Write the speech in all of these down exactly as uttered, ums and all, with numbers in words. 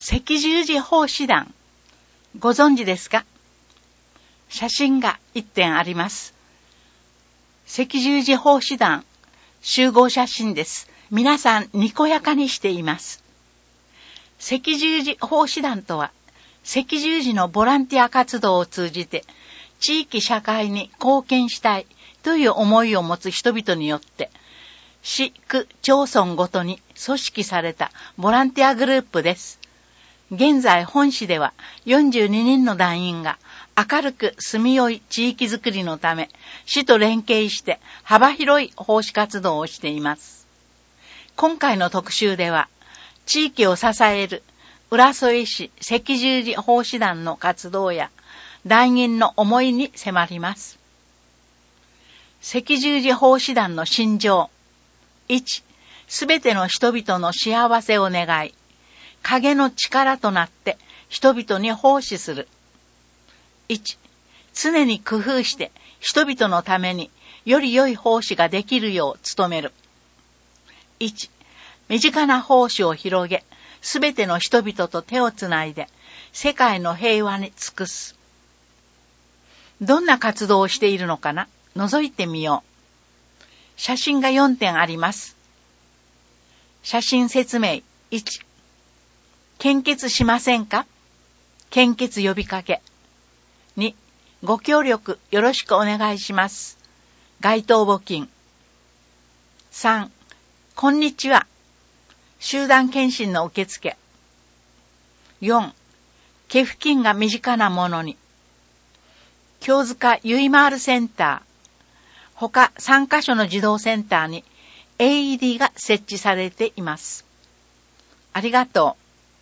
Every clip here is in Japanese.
赤十字奉仕団、ご存知ですか？写真が一点あります。赤十字奉仕団集合写真です。皆さんにこやかにしています。赤十字奉仕団とは、赤十字のボランティア活動を通じて地域社会に貢献したいという思いを持つ人々によって市区町村ごとに組織されたボランティアグループです。現在本市ではよんじゅうににんの団員が明るく住みよい地域づくりのため市と連携して幅広い奉仕活動をしています。今回の特集では地域を支える浦添市赤十字奉仕団の活動や団員の思いに迫ります。赤十字奉仕団の信条。いち、すべての人々の幸せを願い、影の力となって人々に奉仕する。いち、常に工夫して人々のためにより良い奉仕ができるよう努める。いち、身近な奉仕を広げ、すべての人々と手をつないで世界の平和に尽くす。どんな活動をしているのかな？覗いてみよう。写真がよんてんあります。写真説明。いち、献血しませんか？献血呼びかけ。に、ご協力よろしくお願いします。街頭募金。さん、こんにちは。集団検診の受付。よん、寄付金が身近なものに。京塚ゆいまーるセンター。他さんカ所の児童センターに エーイーディー が設置されています。ありがとう。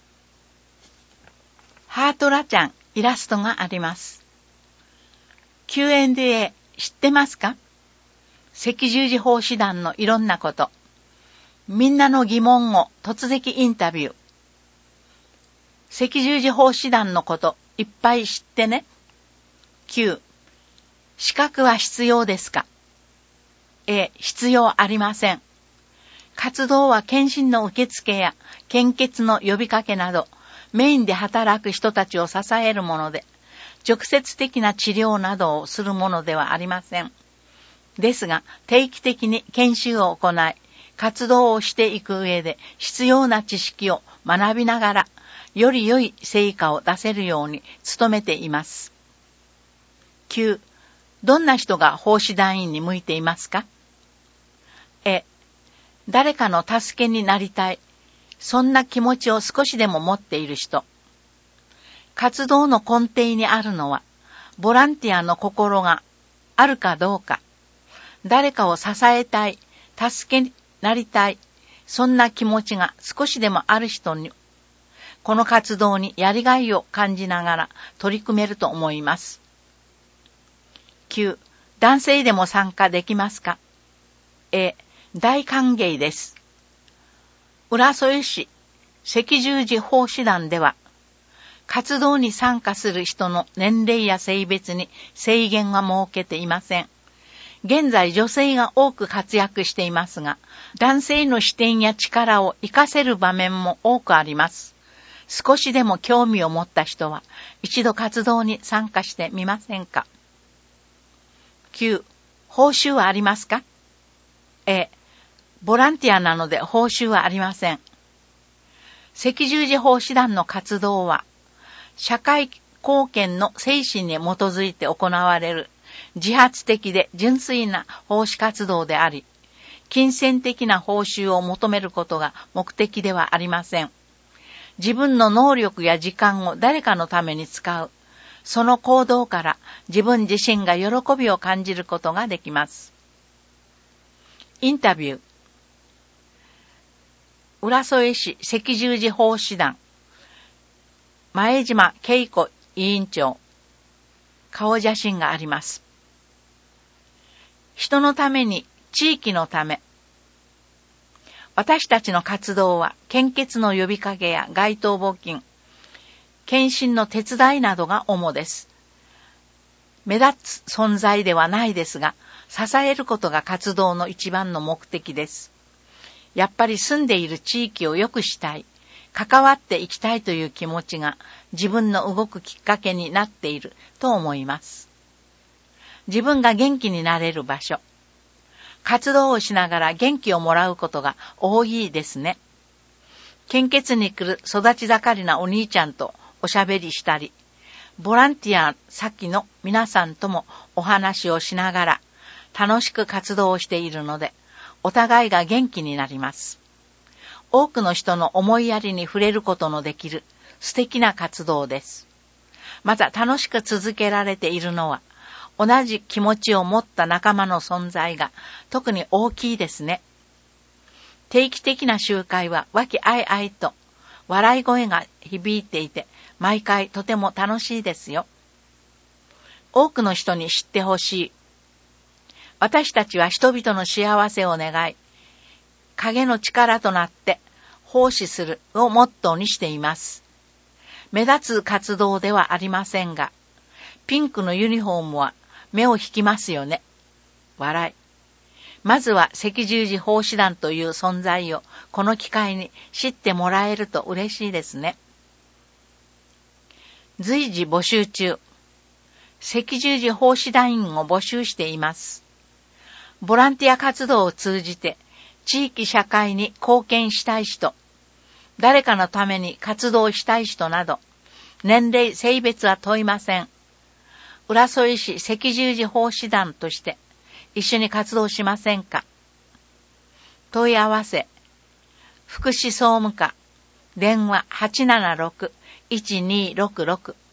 ハートラちゃんイラストがあります。キューエンドエー 知ってますか？赤十字奉仕団のいろんなこと。みんなの疑問を突撃インタビュー。赤十字奉仕団のこといっぱい知ってね。きゅう、資格は必要ですか？A、必要ありません。活動は検診の受付や献血の呼びかけなど、メインで働く人たちを支えるもので、直接的な治療などをするものではありません。ですが、定期的に研修を行い、活動をしていく上で必要な知識を学びながら、より良い成果を出せるように努めています。きゅう、どんな人が奉仕団員に向いていますか？え、誰かの助けになりたい。そんな気持ちを少しでも持っている人。活動の根底にあるのは、ボランティアの心があるかどうか。誰かを支えたい、助けになりたい。そんな気持ちが少しでもある人に、この活動にやりがいを感じながら取り組めると思います。きゅう、男性でも参加できますか？え、大歓迎です。浦添市赤十字奉仕団では、活動に参加する人の年齢や性別に制限は設けていません。現在女性が多く活躍していますが、男性の視点や力を活かせる場面も多くあります。少しでも興味を持った人は、一度活動に参加してみませんか？きゅう、報酬はありますか？え、ボランティアなので報酬はありません。赤十字奉仕団の活動は、社会貢献の精神に基づいて行われる自発的で純粋な奉仕活動であり、金銭的な報酬を求めることが目的ではありません。自分の能力や時間を誰かのために使う、その行動から自分自身が喜びを感じることができます。インタビュー。浦添市赤十字奉仕団前島恵子委員長。顔写真があります。人のために、地域のため。私たちの活動は献血の呼びかけや街頭募金、検診の手伝いなどが主です。目立つ存在ではないですが、支えることが活動の一番の目的です。やっぱり住んでいる地域を良くしたい。 関わっていきたいという気持ちが自分の動くきっかけになっていると思います。自分が元気になれる場所。活動をしながら元気をもらうことが多いですね。献血に来る育ち盛りなお兄ちゃんとおしゃべりしたり、ボランティア先の皆さんともお話をしながら楽しく活動をしているので、お互いが元気になります。多くの人の思いやりに触れることのできる素敵な活動です。また楽しく続けられているのは、同じ気持ちを持った仲間の存在が特に大きいですね。定期的な集会は和気あいあいと笑い声が響いていて、毎回とても楽しいですよ。多くの人に知ってほしい。私たちは人々の幸せを願い、影の力となって奉仕するをモットーにしています。目立つ活動ではありませんが、ピンクのユニフォームは目を引きますよね。笑い。まずは赤十字奉仕団という存在をこの機会に知ってもらえると嬉しいですね。随時募集中。赤十字奉仕団員を募集しています。ボランティア活動を通じて地域社会に貢献したい人、誰かのために活動したい人など、年齢、性別は問いません。浦添市赤十字奉仕団として一緒に活動しませんか？問い合わせ、福祉総務課、電話 はちななろく いちにろくろく